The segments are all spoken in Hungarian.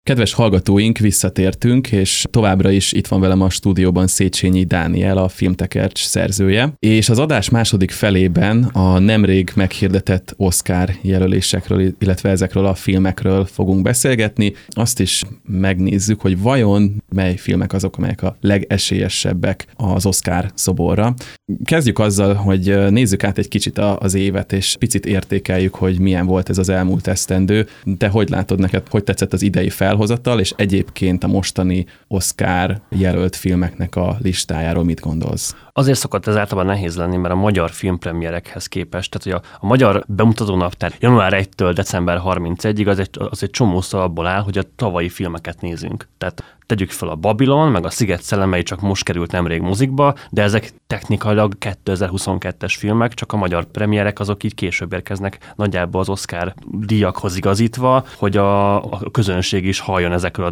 Kedves hallgatóink, visszatértünk, és továbbra is itt van velem a stúdióban Széchenyi Dániel, a Filmtekercs szerzője, és az adás második felében a nemrég meghirdetett Oscar jelölésekről, illetve ezekről a filmekről fogunk beszélgetni. Azt is megnézzük, hogy vajon mely filmek azok, amelyek a legesélyesebbek az Oscar szoborra. Kezdjük azzal, hogy nézzük át egy kicsit az évet, és picit értékeljük, hogy milyen volt ez az elmúlt esztendő. Te hogy látod, neked hogy tetszett az idei felhozatal, és egyébként a mostani Oscar jelölt filmeknek a listájáról mit gondolsz? Azért szokott ez általában nehéz lenni, mert a magyar filmpremierekhez képest, tehát hogy a magyar bemutatónaptár január 1-től december 31-ig az egy csomószor abból áll, hogy a tavalyi filmeket nézünk. Tehát tegyük fel a Babilon, meg a Sziget szellemei csak most került nemrég mozikba, de ezek technikailag 2022-es filmek, csak a magyar premierek azok így később érkeznek, nagyjából az Oscar díjakhoz igazítva, hogy a közönség is halljon ezekről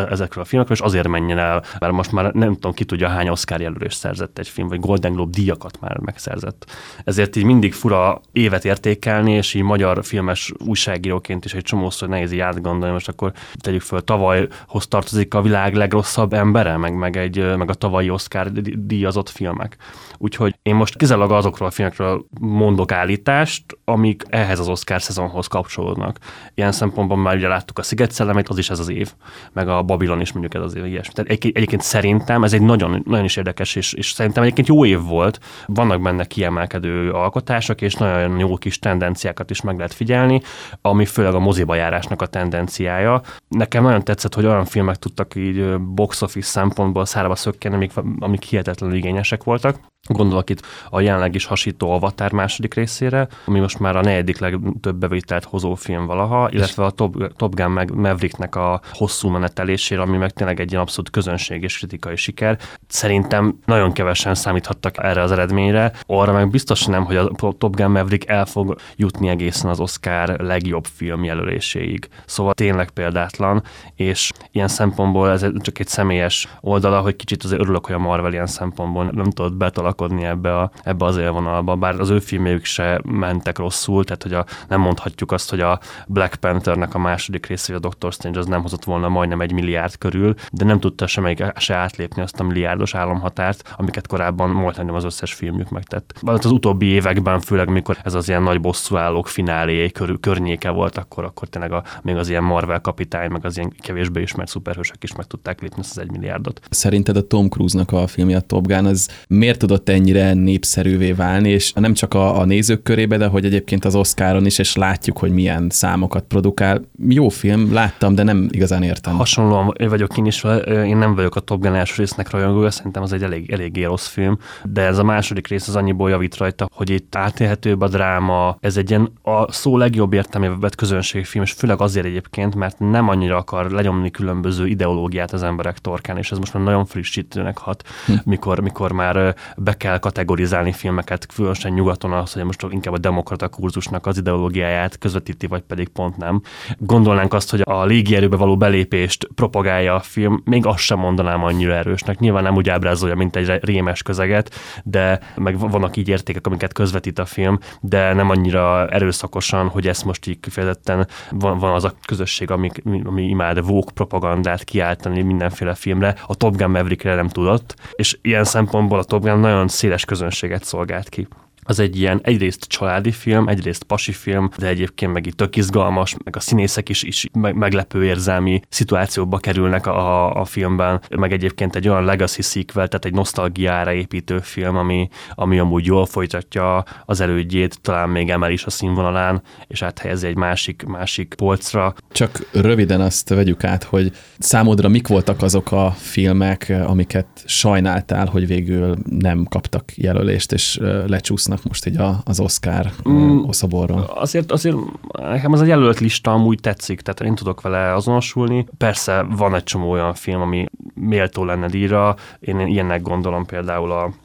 a filmekről, és azért menjen el, mert most már nem tudom, ki tudja, hány Oscar jelölést szerzett egy film, vagy Golden Globe díjakat már megszerzett. Ezért így mindig fura évet értékelni, és így magyar filmes újságíróként is egy csomószor nehéz így átgondolni, most akkor tegyük föl, tavalyhoz tartozik a világ legrosszabb embere, meg a tavalyi Oscar díjazott filmek. Úgyhogy én most kizárólag azokról a filmekről mondok állítást, amik ehhez az Oscar szezonhoz kapcsolódnak. Ilyen szempontból már ugye láttuk a Sziget szellemét, az is ez az év, meg a Babilon is mondjuk ez az év, ilyesmi. Tehát egyébként szerintem ez egy nagyon, nagyon is érdekes, és szerintem egyébként jó év volt. Vannak benne kiemelkedő alkotások, és nagyon jó kis tendenciákat is meg lehet figyelni, ami főleg a moziba járásnak a tendenciája. Nekem nagyon tetszett, hogy olyan filmek tudtak így box office szempontból szárába szökkenni, amik hihetetlenül igényesek voltak. Gondolok itt a jelenleg is hasító Avatar második részére, ami most már a 4. legtöbb bevételt hozó film valaha, illetve a Top Gun Mavericknek a hosszú menetelésére, ami meg tényleg egy ilyen abszolút közönség és kritikai siker. Szerintem nagyon kevesen számíthattak erre az eredményre. Arra meg biztos nem, hogy a Top Gun Maverick el fog jutni egészen az Oscar legjobb film jelöléséig. Szóval tényleg példátlan, és ilyen szempontból ez csak egy személyes oldala, hogy kicsit azért örülök, hogy a Marvel ilyen szempontból nem tudott betalakodni ebbe az élvonalba, bár az ő filmjük se mentek rosszul, tehát hogy nem mondhatjuk azt, hogy a Black Panthernek a második része, vagy a Doctor Strange az nem hozott volna majdnem 1 milliárd körül, de nem tudta se átlépni azt a milliárdos álomhatárt, amiket korábban majdnem az összes filmjük megtett. Az utóbbi években, főleg mikor ez az ilyen nagy bosszúállók fináléjé környéke volt, akkor tényleg még az ilyen Marvel kapitány, meg az ilyen kevésbé ismert szuperhősök is meg tudták lépni ezt az 1 milliárdot. Szerinted a Tom Cruise-nak a filmje, a Top Gun, az miért tudott ennyire népszerűvé válni, és nem csak a nézők körébe, de hogy egyébként az Oscaron is, és látjuk, hogy milyen számokat produkál. Jó film, láttam, de nem igazán értem. Hasonlóan vagyok én is, én nem vagyok a Top Gun első résznek rajongója, szerintem az egy eléggé rossz film, de ez a második rész az annyiból javít rajta, hogy itt átélhetőbb a dráma, ez egy ilyen a szó legjobb értelmében vett közönségfilm, és főleg azért egyébként, mert nem annyira akar lenyomni különböző ideológiát az emberek torkán, és ez most már nagyon frissítőnek hat, mikor már be kell kategorizálni filmeket, különösen nyugaton az, hogy most inkább a demokrata kurzusnak az ideológiáját közvetíti, vagy pedig pont nem. Gondolnánk azt, hogy a légierőbe való belépést propagálja a film, még azt sem mondanám annyira erősnek. Nyilván nem úgy ábrázolja, mint egy rémes közeget, de meg vannak így értékek, amiket közvetít a film, de nem annyira erőszakosan, hogy ezt most így kifejezetten van az a közösség, ami imád woke propagandát kiáltani mindenféle filmre. A Top Gun Maverickre nem tudott, és ilyen szempontból a Top Gun nagyon széles közönséget szolgált ki. Az egy ilyen egyrészt családi film, egyrészt pasi film, de egyébként meg itt tök izgalmas, meg a színészek is meglepő érzelmi szituációba kerülnek a filmben, meg egyébként egy olyan legacy sequel, tehát egy nosztalgiára építő film, ami amúgy jól folytatja az elődjét, talán még emel is a színvonalán, és áthelyezi egy másik polcra. Csak röviden azt vegyük át, hogy számodra mik voltak azok a filmek, amiket sajnáltál, hogy végül nem kaptak jelölést, és lecsúsznak most így az Oscar szoborról. Azért nekem ez a jelölt lista amúgy tetszik, tehát én tudok vele azonosulni. Persze van egy csomó olyan film, ami méltó lenne díjra. Én ilyennek gondolom például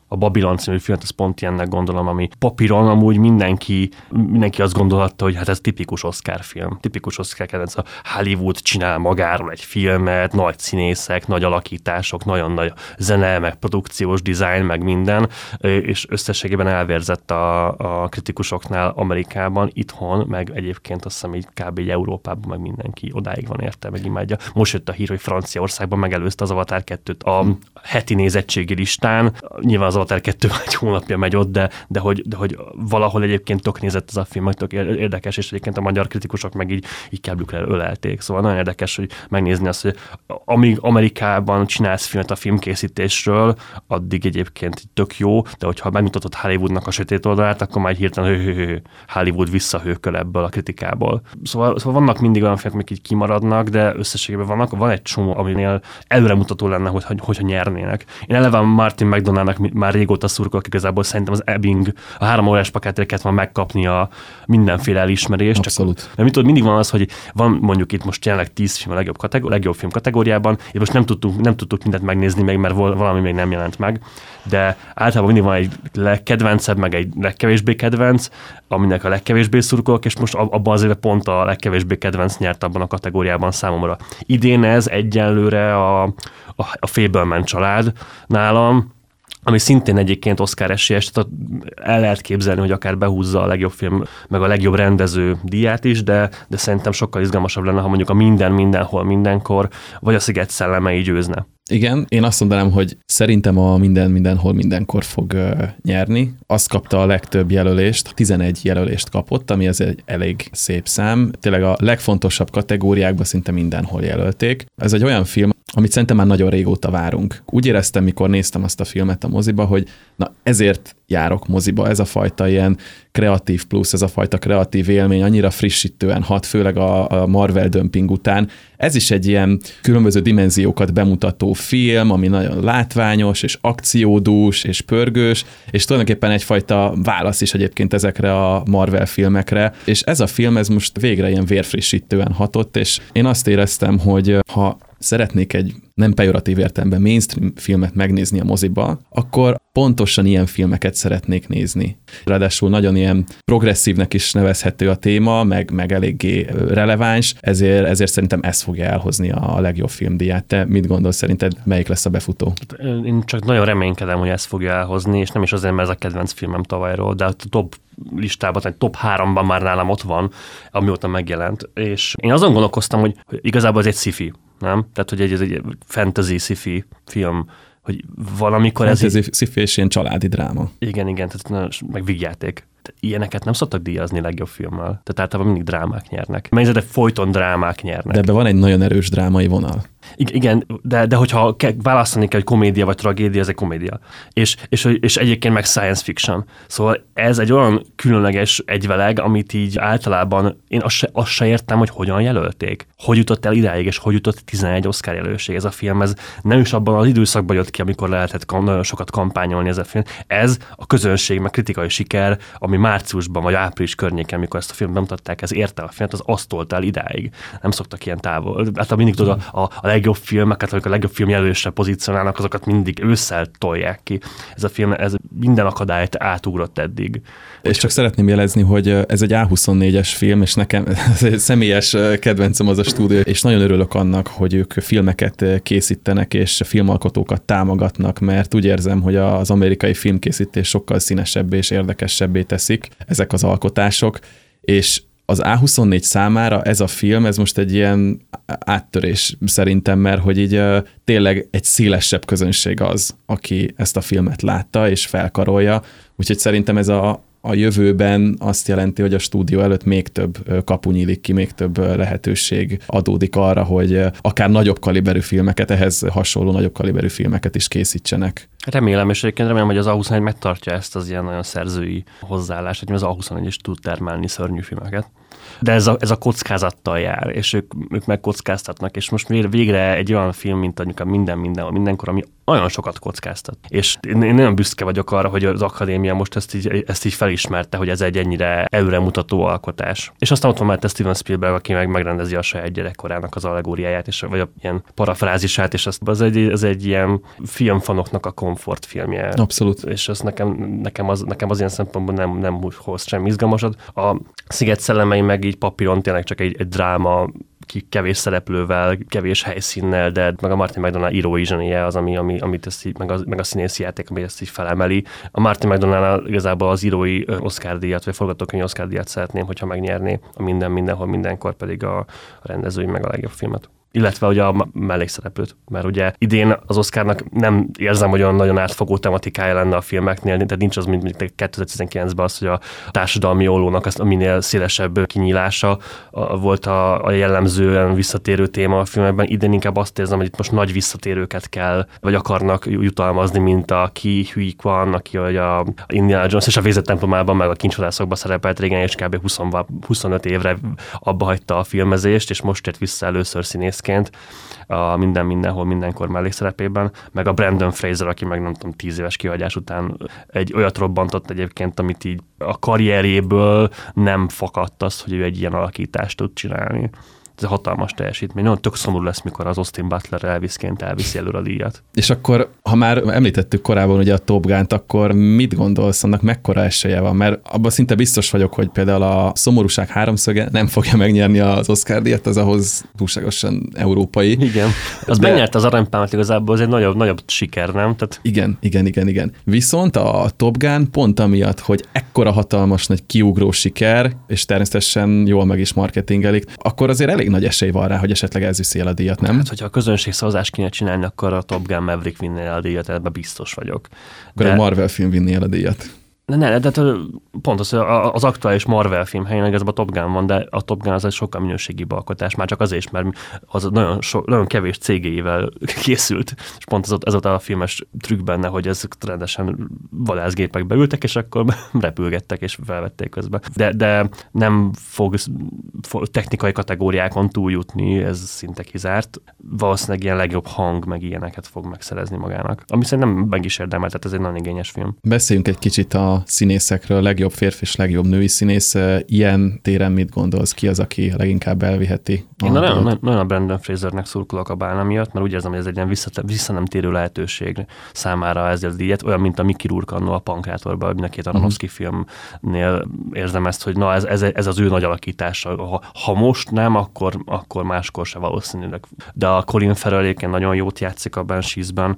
A Babylon című filmet, ez pont ilyennek gondolom, ami papíron amúgy mindenki azt gondolhatta, hogy hát ez tipikus Oscar film. Tipikus Oscar kedvenc, a Hollywood csinál magáról egy filmet, nagy színészek, nagy alakítások, nagyon nagy zene, meg produkciós design, meg minden, és összességében elvérzett a kritikusoknál Amerikában, itthon, meg egyébként azt hiszem így kb. Európában meg mindenki odáig van érte, meg imádja. Most jött a hír, hogy Franciaországban megelőzte az Avatar 2-t a heti nézettségi listán. Nyilván az Avatar 2 egy hónapja megy ott, de hogy valahol egyébként tök nézett ez a film, meg tök érdekes, és egyébként a magyar kritikusok meg így káblükre ölelték. Szóval nagyon érdekes, hogy megnézni azt, hogy amíg Amerikában csinálsz filmet a filmkészítésről, addig egyébként tök jó, de hogyha megmutatod Hollywoodnak a sötét oldalát, akkor már hirtelen Hollywood visszahőköl ebből a kritikából. Szóval vannak mindig olyan filmek, amik így kimaradnak, de összességében van egy csomó, aminél előremutató lenne, hogyha nyernének. Én eleve Martin McDonagh-nak már régóta szurkolok, igazából szerintem az Ebbing a 3 órás pakátéreket van megkapni a mindenféle elismerést. Abszolút. Mert mit tudod, mindig van az, hogy van mondjuk itt most jelenleg 10 film a legjobb film kategóriában, és most nem tudtuk mindent megnézni még, mert valami még nem jelent meg, de általában mindig van egy legkedvencebb, meg egy legkevésbé kedvenc, aminek a legkevésbé szurkolok, és most abban az évben pont a legkevésbé kedvenc nyert abban a kategóriában számomra. Idén ez egyenlőre a Fableman család nálam, ami szintén egyébként Oscar esélyes, tehát el lehet képzelni, hogy akár behúzza a legjobb film, meg a legjobb rendező díját is, de szerintem sokkal izgalmasabb lenne, ha mondjuk a Minden, Mindenhol, Mindenkor, vagy a Sziget szellemei győzne. Igen, én azt mondanám, hogy szerintem a Minden, Mindenhol, Mindenkor fog nyerni. Azt kapta a legtöbb jelölést, 11 jelölést kapott, ami ez egy elég szép szám. Tényleg a legfontosabb kategóriákban szinte mindenhol jelölték. Ez egy olyan film, amit szerintem már nagyon régóta várunk. Úgy éreztem, mikor néztem azt a filmet a moziba, hogy na ezért járok moziba, ez a fajta ilyen kreatív plusz, ez a fajta kreatív élmény annyira frissítően hat, főleg a Marvel dömping után. Ez is egy ilyen különböző dimenziókat bemutató film, ami nagyon látványos, és akciódús, és pörgős, és tulajdonképpen egyfajta válasz is egyébként ezekre a Marvel filmekre, és ez a film, ez most végre ilyen vérfrissítően hatott, és én azt éreztem, hogy ha szeretnék egy nem pejoratív értelemben mainstream filmet megnézni a moziba, akkor pontosan ilyen filmeket szeretnék nézni. Ráadásul nagyon ilyen progresszívnek is nevezhető a téma, meg eléggé releváns, ezért szerintem ez fogja elhozni a legjobb filmdíját. Te mit gondolsz, szerinted melyik lesz a befutó? Én csak nagyon reménykedem, hogy ezt fogja elhozni, és nem is azért, mert ez a kedvenc filmem tavalyról, de a top listában, tehát top 3-ban már nálam ott van, amióta megjelent. És én azon gondolkoztam, hogy igazából ez egy sci-fi, nem? Tehát, hogy ez egy fantasy sci-fi film, hogy valamikor fantasy, ez sci-fi és ilyen családi dráma. Igen, tehát meg vígjáték. Ilyeneket nem szoktak díjazni legjobb filmmel. Tehát általában mindig drámák nyernek. Mert folyton drámák nyernek. De ebben van egy nagyon erős drámai vonal. Igen, de hogyha választani kell, hogy komédia vagy tragédia, ez egy komédia. És egyébként meg science fiction. Szóval ez egy olyan különleges egyveleg, amit így általában én azt se értem, hogy hogyan jelölték. Hogy jutott el idáig, és hogy jutott 11 Oscar jelöltség ez a film. Ez nem is abban az időszakban jött ki, amikor lehetett nagyon sokat kampányolni ez a film. Ez a közönség, meg kritikai siker, ami márciusban vagy április környéken, amikor ezt a filmet bemutatták, ez érte a filmet, az azt tolt el idáig. Nem szoktak ilyen távol. Hát mindig tudod, a legjobb filmeket, amikor a legjobb film jelölésre pozícionálnak, azokat mindig ősszel tolják ki. Ez a film, ez minden akadályt átugrott eddig. És csak szeretném jelezni, hogy ez egy A24-es film, és nekem személyes kedvencem az a stúdió, és nagyon örülök annak, hogy ők filmeket készítenek, és filmalkotókat támogatnak, mert úgy érzem, hogy az amerikai filmkészítés sokkal színesebbé és érdekesebbé teszik ezek az alkotások, és az A24 számára ez a film, ez most egy ilyen áttörés szerintem, mert hogy így tényleg egy szélesebb közönség az, aki ezt a filmet látta és felkarolja, úgyhogy szerintem ez a jövőben azt jelenti, hogy a stúdió előtt még több kapu nyílik ki, még több lehetőség adódik arra, hogy akár nagyobb kaliberű filmeket, ehhez hasonló nagyobb kaliberű filmeket is készítsenek. Remélem, és egyébként remélem, hogy az A24 megtartja ezt az ilyen nagyon szerzői hozzáállást, hogy az A24 is tud termelni szörnyű filmeket. De ez a kockázattal jár, és ők megkockáztatnak, és most végre egy olyan film, mint a Mindenhol, Mindenkor, ami nagyon sokat kockáztat. És én nagyon büszke vagyok arra, hogy az akadémia most ezt így elismerte, hogy ez egy ennyire előremutató alkotás. És aztán ott van már Steven Spielberg, aki megrendezi a saját gyerekkorának az allegóriáját, vagy ilyen parafrázisát, és ez egy ilyen filmfanoknak a komfortfilmje. Abszolút. És ez nekem az ilyen szempontból nem hoz semmi izgalmasat. A Sziget szellemei meg így papíron tényleg csak egy dráma, kevés szereplővel, kevés helyszínnel, de meg a Martin McDonagh írói zsenie az, amit ezt így, meg a színészi játék, ami ezt így felemeli. A Martin McDonagh igazából az írói Oscar-díjat, vagy forgatókönyvi Oscar-díjat szeretném, hogyha megnyerné, a mindenhol, mindenkor pedig a rendezői meg a legjobb filmet. Illetve ugye a mellékszereplőt, mert ugye idén az Oscarnak nem érzem, hogy olyan nagyon átfogó tematikája lenne a filmeknél, tehát nincs az, mint 2019-ben az, hogy a társadalmi ollónak az a minél szélesebb kinyílása volt a jellemzően visszatérő téma a filmekben. Idén inkább azt érzem, hogy itt most nagy visszatérőket kell, vagy akarnak jutalmazni, mint a Ki Huy Kwan, aki a Indiana Jones és a Vézett templomában, meg a Kincsvadászokban szerepelt régen, és kb. 25 évre abba hagyta a filmezést, és most jött vissza először színészként a mindenhol, mindenkor mellékszerepében, meg a Brendan Fraser, aki meg nem tudom, 10 éves kihagyás után egy olyat robbantott egyébként, amit így a karrierjéből nem fakadt az, hogy ő egy ilyen alakítást tud csinálni. Ez egy hatalmas teljesítmény. Nagyon tök szomorú lesz, mikor az Austin Butler Elvisként elviszi előre a díjat. És akkor, ha már említettük korábban ugye a Top Gun-t, akkor mit gondolsz, annak mekkora esélye van? Mert abban szinte biztos vagyok, hogy például a Szomorúság háromszöge nem fogja megnyerni az Oscar-díjat, az ahhoz túlságosan európai. Igen. Az megnyerte az Aranypálmát igazából, az egy nagyobb siker, nem? Tehát... Igen. Viszont a Top Gun pont amiatt, hogy ekkora hatalmas nagy kiugró siker, és természetesen jól meg is marketingelik, akkor azért elég nagy esély van rá, hogy esetleg elviszi el a díjat, nem? Hát, hogyha a közönségszavazást kéne csinálni, akkor a Top Gun Maverick vinné el a díjat, ebben biztos vagyok. Akkor a Marvel film vinné el a díjat. De pont az aktuális Marvel film helyen igazából a Top Gun van, de a Top Gun az egy sokkal minőségibb alkotás, már csak azért is, mert az nagyon kevés cégével készült, és pont ez volt a filmes trükk benne, hogy ezek rendesen vadászgépekbe ültek, és akkor repülgettek, és felvették közben. De nem fog technikai kategóriákon túljutni, ez szinte kizárt. Valószínűleg ilyen legjobb hang, meg ilyeneket fog megszerezni magának. Ami szerintem meg is érdemel, tehát ez egy nagyon igényes film. Beszéljünk egy kicsit a színészekről, legjobb férfi és legjobb női színész. Ilyen téren mit gondolsz? Ki az, aki leginkább elviheti? Én nagyon a Brendan Frasernek szurkolok a Bálna miatt, mert úgy érzem, hogy ez egy ilyen visszanemtérő lehetőség számára ezért a díjat, olyan, mint a Mickey Rourke annól a Pankrátorban, mind a két Aronofsky filmnél érzem ezt, hogy na ez az ő nagy alakítása. Ha most nem, akkor máskor se valószínűleg. De a Colin Farrell egyébként nagyon jót játszik a Banshees-ben,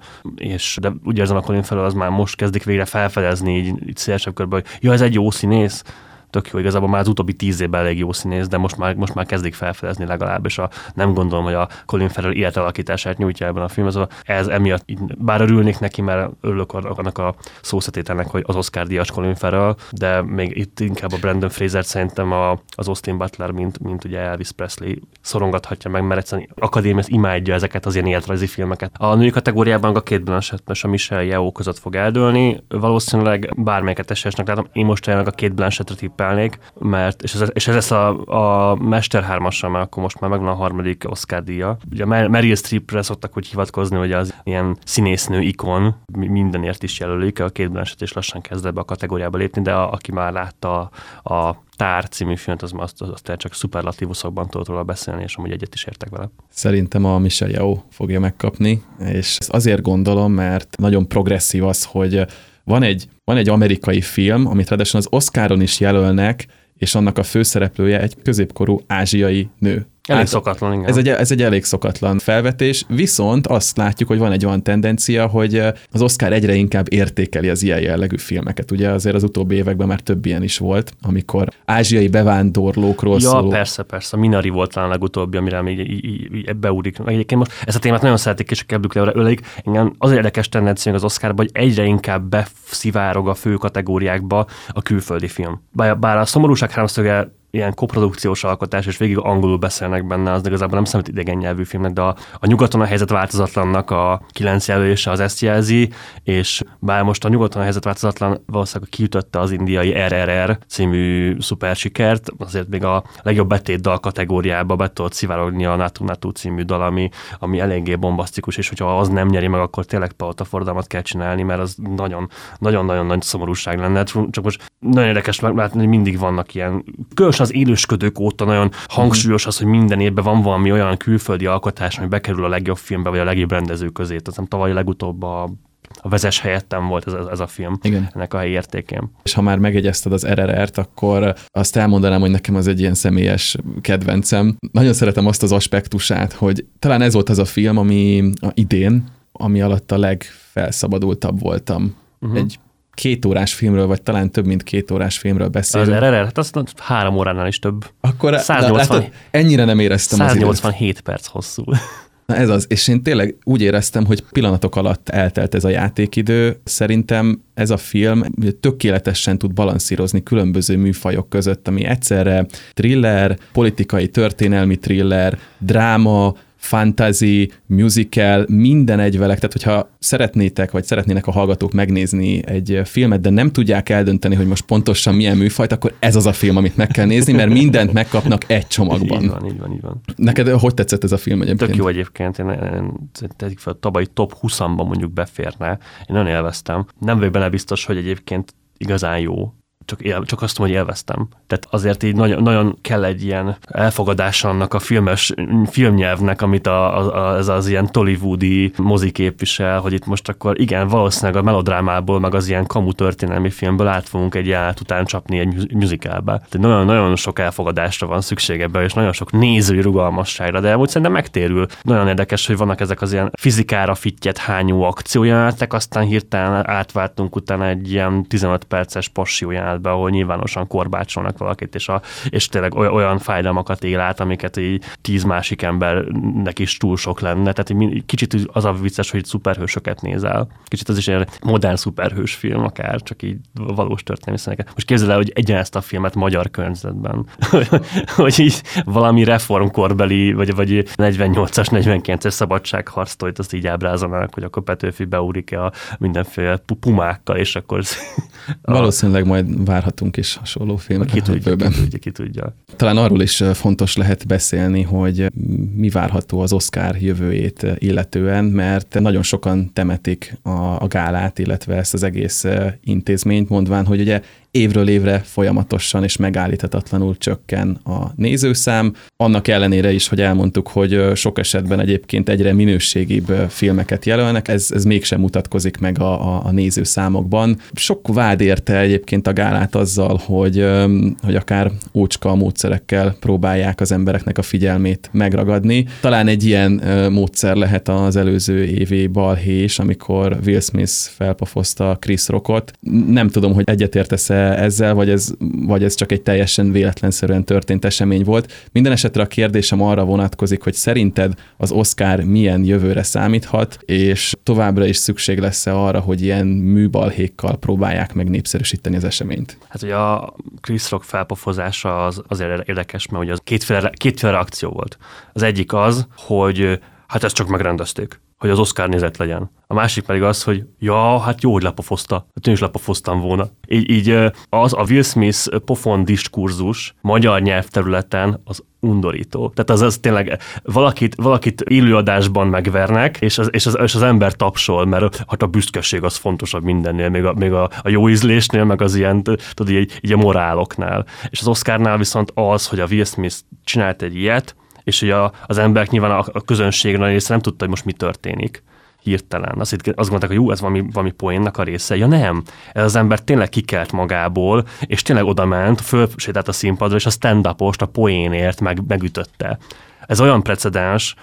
de úgy érzem, a Colin Farrell az már most kezdik végre felfedezni így szélesebb körben, hogy ez egy jó színész, tök jó, igazából már az utóbbi 10 évben elég jó színész, de most már kezdik felfedezni legalább, és nem gondolom, hogy a Colin Farrell életalakítását nyújtja ebben a filmben. Ez emiatt, bár örülnék neki, mert örülök annak a szószetételnek, hogy az Oscar-díjas Colin Farrell, de még itt inkább a Brendan Fraser szerintem az Austin Butler, mint ugye Elvis Presley szorongathatja meg, mert egyszerűen akadémia imádja ezeket az ilyen életrajzi filmeket. A női kategóriában a Kate Blanchett és a Michelle Yeoh között fog eldőlni, valószínűleg bármelyiket esélyesnek látom. Én most jelenleg a Kate Blanchettre tippelnék, mert, és ez lesz a Mester 3-assal, mert akkor most már megvan a harmadik Oscar-díja. Ugye Meryl Streepre szoktak úgy hivatkozni, hogy az ilyen színésznő ikon, mindenért is jelölik, a Kate Blanchett is lassan kezd ebbe a kategóriába lépni, de aki már látta a Tár című filmet, az csak szuperlatívuszokban tudod róla beszélni, és amúgy egyet is értek vele. Szerintem a Michelle Yeoh fogja megkapni, és ezt azért gondolom, mert nagyon progresszív az, hogy van egy amerikai film, amit ráadásul az Oscaron is jelölnek, és annak a főszereplője egy középkorú ázsiai nő. Elég szokatlan, igen. Ez egy elég szokatlan felvetés, viszont azt látjuk, hogy van egy olyan tendencia, hogy az Oscar egyre inkább értékeli az ilyen jellegű filmeket. Ugye azért az utóbbi években már több ilyen is volt, amikor ázsiai bevándorlókról szóló... Persze. A Minari volt talán legutóbbi, amire még beúrik. Egyébként most ezt a témát nagyon szeretik, és a keblük ölelik. Engem az érdekes tendencia az Oscarban, hogy egyre inkább beszivárog a fő kategóriákba a külföldi film. Bár a Szomorúság háromszöge ilyen koprodukciós alkotás, és végig angolul beszélnek benne, az igazából nem számít idegen nyelvű filmnek, de a nyugaton a helyzet változatlannak a 9 jelölése az ezt jelzi, és bár most a nyugaton a helyzet változatlan valószínűleg kiütötte az indiai RRR című szupersikert, azért még a legjobb betétdal kategóriába be tudott szivárogni a Natu Natu című dal, ami eléggé bombasztikus, és hogyha az nem nyeri meg, akkor tényleg palotafordalmat kell csinálni, mert az nagyon-nagyon nagy szomorúság lenne. Csak most nagyon érdekes látni, hogy mindig vannak ilyen, különösen az élősködők óta nagyon hangsúlyos az, hogy minden évben van valami olyan külföldi alkotás, ami bekerül a legjobb filmbe, vagy a legjobb rendező közé. Tehát tavaly legutóbb a Vezess helyettem volt ez a film. Igen. Ennek a helyi értékén. És ha már megegyezted az RRR-t, akkor azt elmondanám, hogy nekem az egy ilyen személyes kedvencem. Nagyon szeretem azt az aspektusát, hogy talán ez volt az a film, ami idén, ami alatt a legfelszabadultabb voltam. Egy 2 órás filmről, vagy talán több mint 2 órás filmről beszélünk. Az RRR, hát az 3 óránál is több. Akkor 180, ennyire nem éreztem 187 perc hosszú. Na ez az, és én tényleg úgy éreztem, hogy pillanatok alatt eltelt ez a játékidő. Szerintem ez a film tökéletesen tud balanszírozni különböző műfajok között, ami egyszerre thriller, politikai történelmi thriller, dráma, fantasy, musical, minden egyvelek. Tehát, hogyha szeretnétek, vagy szeretnének a hallgatók megnézni egy filmet, de nem tudják eldönteni, hogy most pontosan milyen műfajt, akkor ez az a film, amit meg kell nézni, mert mindent megkapnak egy csomagban. Így van. Neked hogy tetszett ez a film egyébként? Tök jó egyébként. Én tegyük fel, a tavalyi top 20-ban mondjuk beférne. Én nagyon élveztem. Nem vagyok benne biztos, hogy egyébként igazán jó. Csak azt mondom, hogy élveztem. Tehát azért így nagyon kell egy ilyen elfogadása annak a filmnyelvnek, amit ez az ilyen tollywoodi mozi képvisel, hogy itt most akkor igen, valószínűleg a melodrámából, meg az ilyen kamu történelmi filmből át fogunk egy jelenet után csapni egy musicalbe. Tehát nagyon sok elfogadásra van szükség ebben, és nagyon sok nézői rugalmasságra, de amúgy szerintem megtérül. Nagyon érdekes, hogy vannak ezek az ilyen fizikára fittyet hányó akciójelenetek, aztán hirtelen átváltunk utána egy ilyen 15 perces passió ahol nyilvánosan korbácsolnak valakit, és tényleg olyan fájdalmakat él át, amiket így 10 másik embernek is túl sok lenne. Tehát kicsit az a vicces, hogy szuperhősöket nézel. Kicsit az is egy modern szuperhős film, akár csak így valós történelmi színeket. Most képzeld el, hogy egyenezt a filmet magyar környezetben. hogy így valami reformkorbeli, vagy 48-as, 49-es szabadságharctolyt azt így ábrázolnak, hogy akkor Petőfi beúrik a mindenféle pumákkal, és akkor... Valószínűleg majd várhatunk is hasonló filmet. Ki tudja. Talán arról is fontos lehet beszélni, hogy mi várható az Oscar jövőjét illetően, mert nagyon sokan temetik a gálát, illetve ezt az egész intézményt, mondván, hogy ugye évről évre folyamatosan és megállíthatatlanul csökken a nézőszám. Annak ellenére is, hogy elmondtuk, hogy sok esetben egyébként egyre minőségibb filmeket jelölnek, ez mégsem mutatkozik meg a nézőszámokban. Sok vád érte egyébként a gálát azzal, hogy akár ócska módszerekkel próbálják az embereknek a figyelmét megragadni. Talán egy ilyen módszer lehet az előző évi balhés, amikor Will Smith felpofozta Chris Rockot. Nem tudom, hogy egyetértesz-e ezzel, vagy ez csak egy teljesen véletlenszerűen történt esemény volt. Minden esetre a kérdésem arra vonatkozik, hogy szerinted az Oscar milyen jövőre számíthat, és továbbra is szükség lesz-e arra, hogy ilyen műbalhékkal próbálják meg népszerűsíteni az eseményt? Hát ugye a Chris Rock felpofozása az azért érdekes, mert ugye az kétféle reakció volt. Az egyik az, hogy hát ezt csak megrendezték, hogy az Oscar nézett legyen. A másik pedig az, hogy hát jó, hogy lepofozta. Hát én is lepofoztam volna. Így az a Will Smith pofon diskurzus magyar nyelvterületen az undorító. Tehát az tényleg valakit élőadásban megvernek, és az ember tapsol, mert hát a büszkeség az fontosabb mindennél, még a jó ízlésnél, meg az ilyen, tudod, így a moráloknál. És az Oscarnál viszont az, hogy a Will Smith csinált egy ilyet, és hogy az emberek nyilván a közönség nagy része nem tudta, hogy most mi történik hirtelen. Azt gondolták, hogy ez valami poénnak a része. Ja nem, ez az ember tényleg kikelt magából, és tényleg odament, fölsétált a színpadra, és a stand-upost a poénért megütötte. Ez olyan precedens,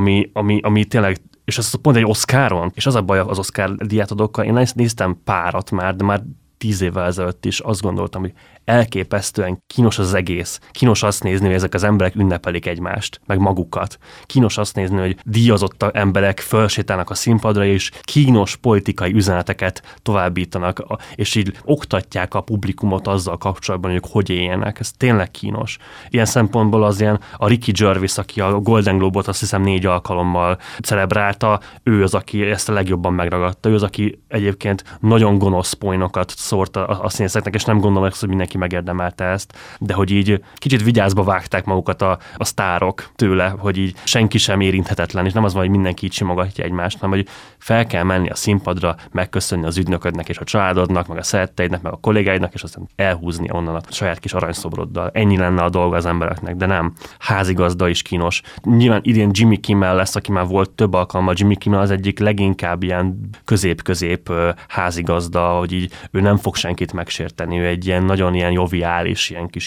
ami tényleg, és ez pont egy Oscaron, és az a baj az Oscar díjátadókkal, én néztem párat már, de már 10 évvel ezelőtt is azt gondoltam, hogy elképesztően kínos az egész. Kínos azt nézni, hogy ezek az emberek ünnepelik egymást, meg magukat. Kínos azt nézni, hogy díjazott emberek fölsétálnak a színpadra, és kínos politikai üzeneteket továbbítanak, és így oktatják a publikumot azzal kapcsolatban, hogy éljenek. Ez tényleg kínos. Ilyen szempontból az ilyen a Ricky Gervais, aki a Golden Globe-ot azt hiszem 4 alkalommal celebrálta, ő az, aki ezt a legjobban megragadta. Ő az, aki egyébként nagyon gonosz poénokat szórt a színészeknek, és nem gondolom, hogy mindenki megérdemelte ezt, de hogy így kicsit vigyázba vágták magukat a sztárok tőle, hogy így senki sem érinthetetlen, és nem az van, hogy mindenki így simogatja egymást, hanem hogy fel kell menni a színpadra, megköszönni az ügynöködnek és a családodnak, meg a szeretteidnek, meg a kollégáidnak, és aztán elhúzni onnan a saját kis aranyszobroddal. Ennyi lenne a dolga az embereknek, de nem. Házigazda is kínos. Nyilván idén Jimmy Kimmel lesz, aki már volt több alkalommal. Jimmy Kimmel az egyik leginkább ilyen közép-közép házigazda, hogy így ő nem fog senkit megsérteni, ő egy ilyen nagyon ilyen joviális, ilyen kis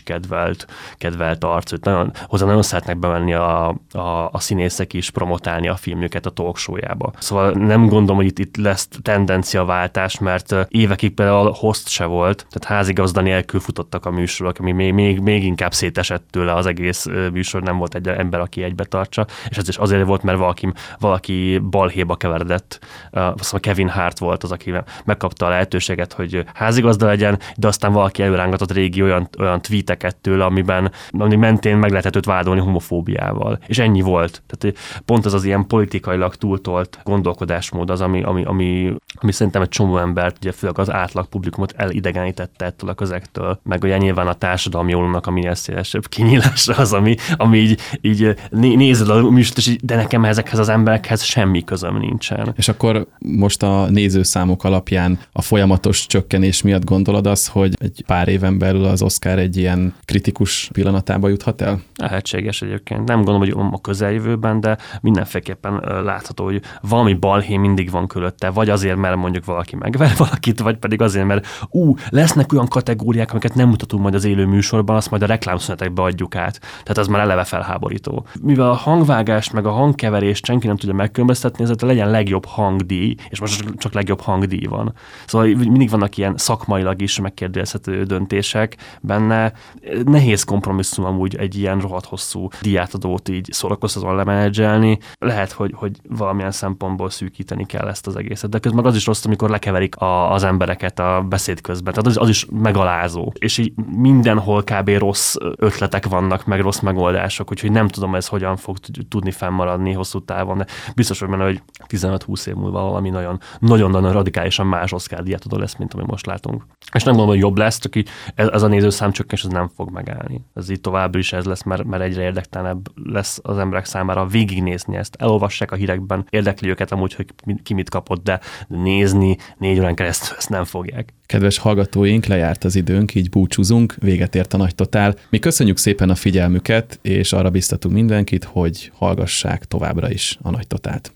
kedvelt arc. Hozzá nagyon szeretnek bemenni a színészek is promotálni a filmjüket a talk show-jába. Szóval nem gondolom, hogy itt lesz tendenciaváltás, mert évekig például host se volt, tehát házigazda nélkül futottak a műsorok, ami még inkább szétesett tőle az egész műsor, nem volt egy ember, aki egybe tartsa, és ez is azért volt, mert valaki balhéba keveredett. Szóval Kevin Hart volt az, aki megkapta a lehetőséget, hogy házigazda legyen, de aztán valaki előrángatott régi olyan tweeteket tőle, ami mentén meg lehetett őt vádolni homofóbiával. És ennyi volt. Tehát pont az ilyen politikailag túltolt gondolkodásmód az, ami szerintem egy csomó embert, ugye főleg az átlag publikumot elidegenítette ettől a közektől, meg ugye nyilván a társadalmi jólónak a minél szélesebb kinyílása az, ami így nézed a műsort, és de nekem ezekhez az emberekhez semmi közöm nincsen. És akkor most a nézőszámok alapján a folyamatos csökkenés miatt gondolod azt, hogy egy pár éven belül az Oscar egy ilyen kritikus pillanatába juthat el? Lehetséges egyébként. Nem gondolom, hogy a közeljövőben, de mindenféleképpen látható, hogy valami balhé mindig van körülötte, vagy azért, mert mondjuk valaki megver valakit, vagy pedig azért, mert lesznek olyan kategóriák, amiket nem mutatunk majd az élő műsorban, azt majd a reklámszünetekbe adjuk át. Tehát az már eleve felháborító. Mivel a hangvágást meg a hangkeverést senki nem tudja megkülönböztetni, ezért legyen legjobb hangdíj, és most csak legjobb hangdíj van. Szóval mindig vannak ilyen szakmailag is megkérdezhető döntések benne. Nehéz kompromisszum amúgy egy ilyen rohadt hosszú díjátadót így szórakoztatóan lemenedzselni. Lehet, hogy valamilyen szempontból szűkíteni kell ezt az egészet. De közben az is rossz, amikor lekeverik az embereket a beszéd közben. Tehát az is megalázó. És így mindenhol kb. Rossz ötletek vannak, meg rossz megoldások, úgyhogy nem tudom, ez hogyan fog tudni fennmaradni hosszú távon, de biztos, hogy 15-20 év múlva valami nagyon-nagyon radikálisan más Oscar díjátadó lesz, mint ami most látunk. És nem gondolom, hogy jobb lesz, csak így ez a nézőszám csökkenés, ez nem fog megállni. Ez így továbbra is ez lesz, mert egyre érdektelenebb lesz az emberek számára végignézni ezt. Elolvassák a hírekben, érdekli őket amúgy, hogy ki mit kapott, de nézni 4 órán keresztül ezt nem fogják. Kedves hallgatóink, lejárt az időnk, így búcsúzunk, véget ért a Nagy Totál. Mi köszönjük szépen a figyelmüket, és arra biztatunk mindenkit, hogy hallgassák továbbra is a Nagy Totált.